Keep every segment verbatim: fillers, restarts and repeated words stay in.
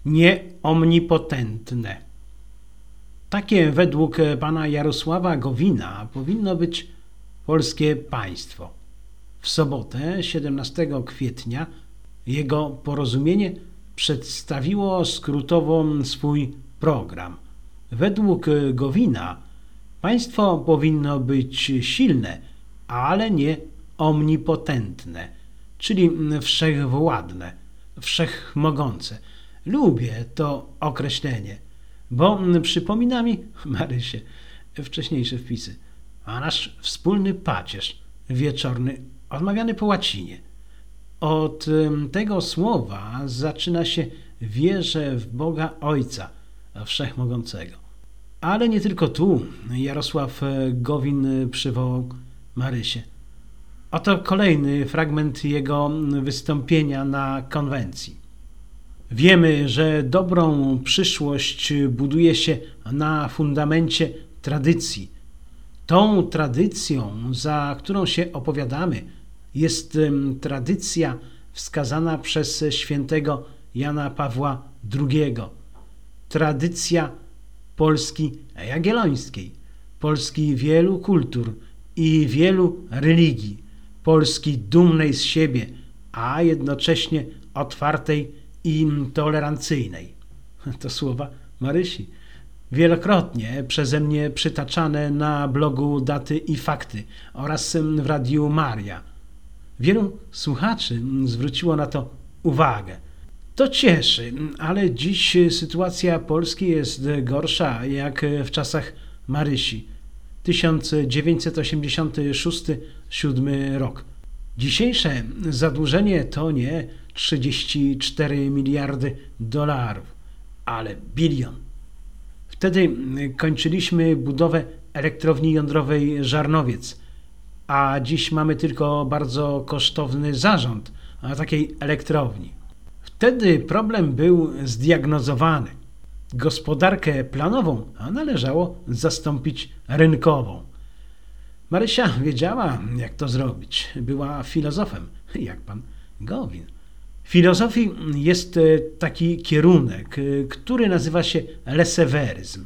nieomnipotentne. Takie według pana Jarosława Gowina powinno być polskie państwo. W sobotę, siedemnastego kwietnia, jego Porozumienie przedstawiło skrótowo swój program. Według Gowina państwo powinno być silne, ale nie omnipotentne, czyli wszechwładne, wszechmogące. Lubię to określenie, bo przypomina mi, Marysie, wcześniejsze wpisy, a nasz wspólny pacierz wieczorny, odmawiany po łacinie. Od tego słowa zaczyna się wierzę w Boga Ojca Wszechmogącego. Ale nie tylko tu Jarosław Gowin przywołał Marysię. Oto kolejny fragment jego wystąpienia na konwencji. Wiemy, że dobrą przyszłość buduje się na fundamencie tradycji. Tą tradycją, za którą się opowiadamy, jest tradycja wskazana przez świętego Jana Pawła drugiego. Tradycja Polski Jagiellońskiej, Polski wielu kultur i wielu religii, Polski dumnej z siebie, a jednocześnie otwartej i tolerancyjnej. To słowa Marysi, wielokrotnie przeze mnie przytaczane na blogu Daty i Fakty oraz w Radiu Maria. Wielu słuchaczy zwróciło na to uwagę. To cieszy, ale dziś sytuacja Polski jest gorsza jak w czasach Marysi. tysiąc dziewięćset osiemdziesiąty szósty siódmy rok. Dzisiejsze zadłużenie to nie trzydzieści cztery miliardy dolarów, ale bilion. Wtedy kończyliśmy budowę elektrowni jądrowej Żarnowiec, a dziś mamy tylko bardzo kosztowny zarząd takiej elektrowni. Wtedy problem był zdiagnozowany. Gospodarkę planową należało zastąpić rynkową. Marysia wiedziała, jak to zrobić. Była filozofem, jak pan Gowin. W filozofii jest taki kierunek, który nazywa się laissez-faire'izm.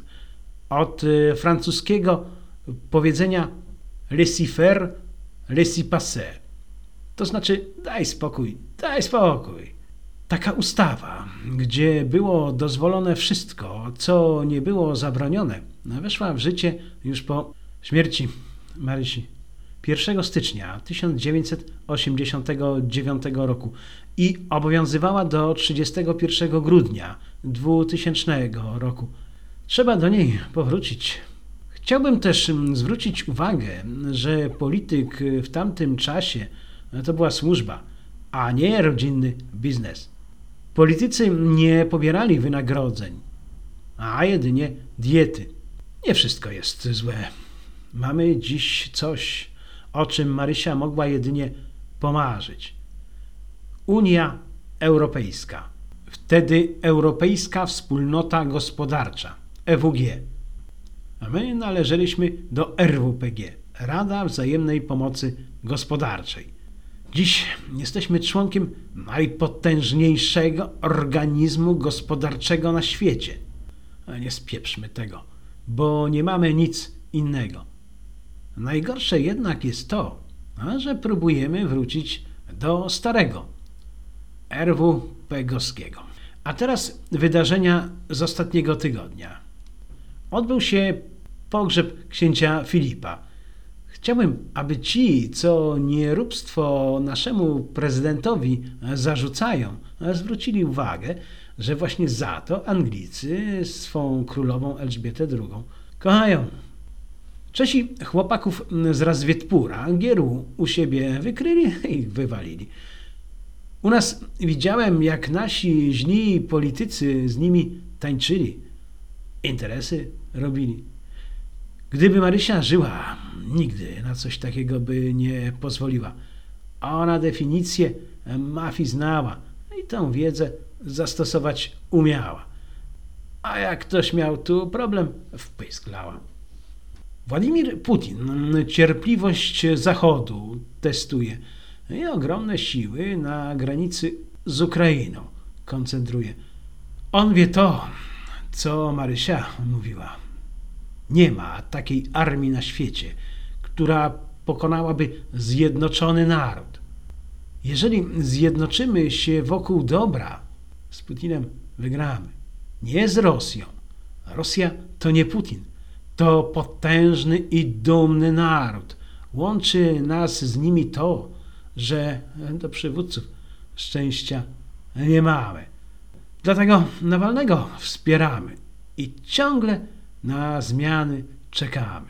Od francuskiego powiedzenia laissez-faire, laissez-passer. To znaczy daj spokój, daj spokój. Taka ustawa, gdzie było dozwolone wszystko, co nie było zabronione, weszła w życie już po śmierci Marysi pierwszego stycznia tysiąc dziewięćset osiemdziesiątego dziewiątego roku i obowiązywała do trzydziestego pierwszego grudnia dwutysięcznego roku. Trzeba do niej powrócić. Chciałbym też zwrócić uwagę, że polityk w tamtym czasie to była służba, a nie rodzinny biznes. Politycy nie pobierali wynagrodzeń, a jedynie diety. Nie wszystko jest złe. Mamy dziś coś, o czym Marysia mogła jedynie pomarzyć. Unia Europejska. Wtedy Europejska Wspólnota Gospodarcza, E W G. A my należeliśmy do R W P G, Rada Wzajemnej Pomocy Gospodarczej. Dziś jesteśmy członkiem najpotężniejszego organizmu gospodarczego na świecie. Ale nie spieprzmy tego, bo nie mamy nic innego. Najgorsze jednak jest to, że próbujemy wrócić do starego, R W P G-owskiego. A teraz wydarzenia z ostatniego tygodnia. Odbył się pogrzeb księcia Filipa. Chciałbym, aby ci, co nieróbstwo naszemu prezydentowi zarzucają, zwrócili uwagę, że właśnie za to Anglicy swą królową Elżbietę drugą kochają. Czesi chłopaków z Razwiedpura, Gieru u siebie wykryli i wywalili. U nas widziałem, jak nasi źli politycy z nimi tańczyli, interesy robili. Gdyby Marysia żyła, nigdy na coś takiego by nie pozwoliła. Ona definicję mafii znała i tę wiedzę zastosować umiała. A jak ktoś miał tu problem, wpysklała. Władimir Putin cierpliwość Zachodu testuje i ogromne siły na granicy z Ukrainą koncentruje. On wie to, co Marysia mówiła. Nie ma takiej armii na świecie, która pokonałaby zjednoczony naród. Jeżeli zjednoczymy się wokół dobra, z Putinem wygramy. Nie z Rosją. Rosja to nie Putin. To potężny i dumny naród. Łączy nas z nimi to, że do przywódców szczęścia nie mamy. Dlatego Nawalnego wspieramy i ciągle na zmiany czekamy.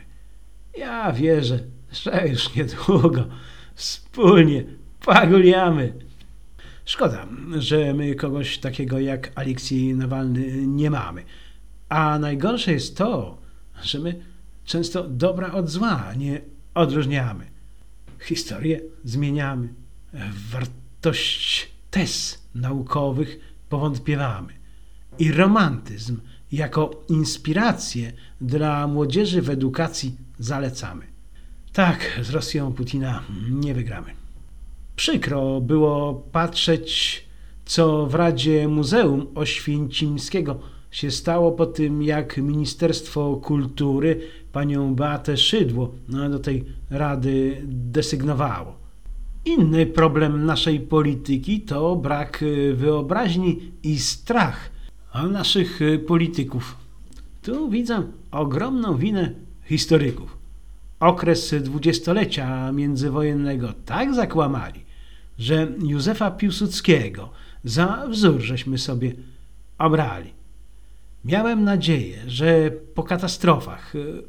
Ja wierzę, że już niedługo wspólnie pagulniamy. Szkoda, że my kogoś takiego jak Aleksiej Nawalny nie mamy. A najgorsze jest to, że my często dobra od zła nie odróżniamy. Historię zmieniamy, w wartość tez naukowych powątpiewamy i romantyzm jako inspirację dla młodzieży w edukacji zalecamy. Tak, z Rosją Putina nie wygramy. Przykro było patrzeć, co w Radzie Muzeum Oświęcimskiego się stało po tym, jak Ministerstwo Kultury panią Beatę Szydło no, do tej rady desygnowało. Inny problem naszej polityki to brak wyobraźni i strach naszych polityków. Tu widzę ogromną winę historyków. Okres dwudziestolecia międzywojennego tak zakłamali, że Józefa Piłsudskiego za wzór żeśmy sobie obrali. Miałem nadzieję, że po katastrofach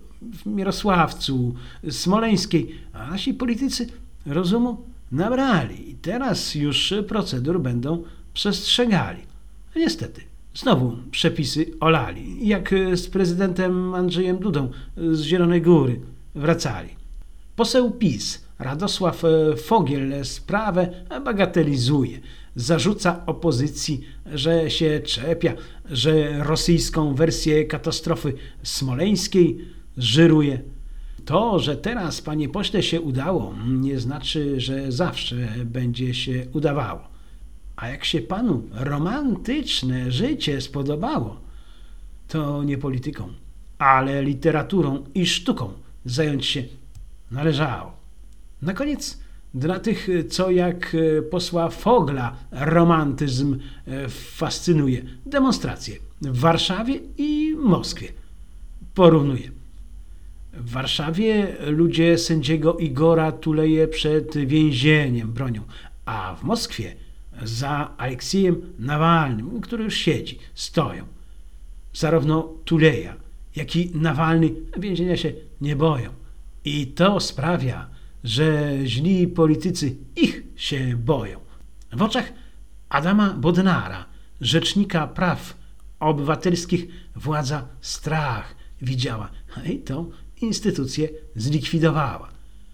w Mirosławcu, Smoleńskiej, a nasi politycy rozumu nabrali i teraz już procedur będą przestrzegali. Niestety, znowu przepisy olali, jak z prezydentem Andrzejem Dudą z Zielonej Góry wracali. Poseł PiS Radosław Fogiel sprawę bagatelizuje. Zarzuca opozycji, że się czepia, że rosyjską wersję katastrofy smoleńskiej żyruje. To, że teraz, panie pośle, się udało, nie znaczy, że zawsze będzie się udawało. A jak się panu romantyczne życie spodobało, to nie polityką, ale literaturą i sztuką zająć się należało. Na koniec dla tych, co jak posła Fogla romantyzm fascynuje, demonstracje w Warszawie i Moskwie. Porównuję. W Warszawie ludzie sędziego Igora Tuleje przed więzieniem bronią, a w Moskwie za Aleksiejem Nawalnym, który już siedzi, stoją. Zarówno Tuleja, jak i Nawalny więzienia się nie boją. I to sprawia, że źli politycy ich się boją. W oczach Adama Bodnara, rzecznika praw obywatelskich, władza strach widziała i tą instytucję zlikwidowała.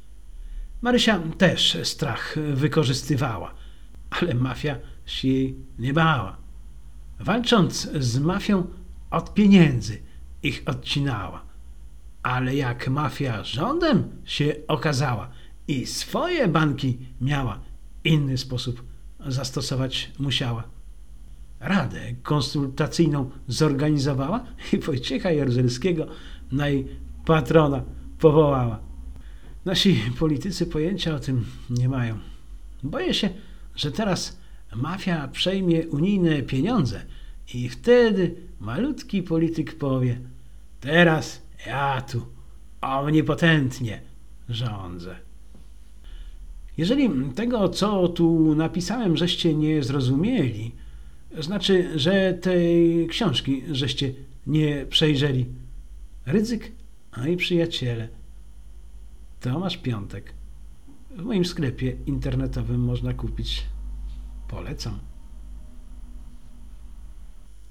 Marysia też strach wykorzystywała, ale mafia się jej nie bała. Walcząc z mafią od pieniędzy ich odcinała. Ale jak mafia rządem się okazała i swoje banki miała, inny sposób zastosować musiała. Radę konsultacyjną zorganizowała i Wojciecha Jaruzelskiego na jej patrona powołała. Nasi politycy pojęcia o tym nie mają. Boję się, że teraz mafia przejmie unijne pieniądze i wtedy malutki polityk powie: teraz ja tu omnipotentnie rządzę. Jeżeli tego, co tu napisałem, żeście nie zrozumieli, znaczy, że tej książki żeście nie przejrzeli. Rydzyk, a i przyjaciele. Tomasz Piątek. W moim sklepie internetowym można kupić. Polecam.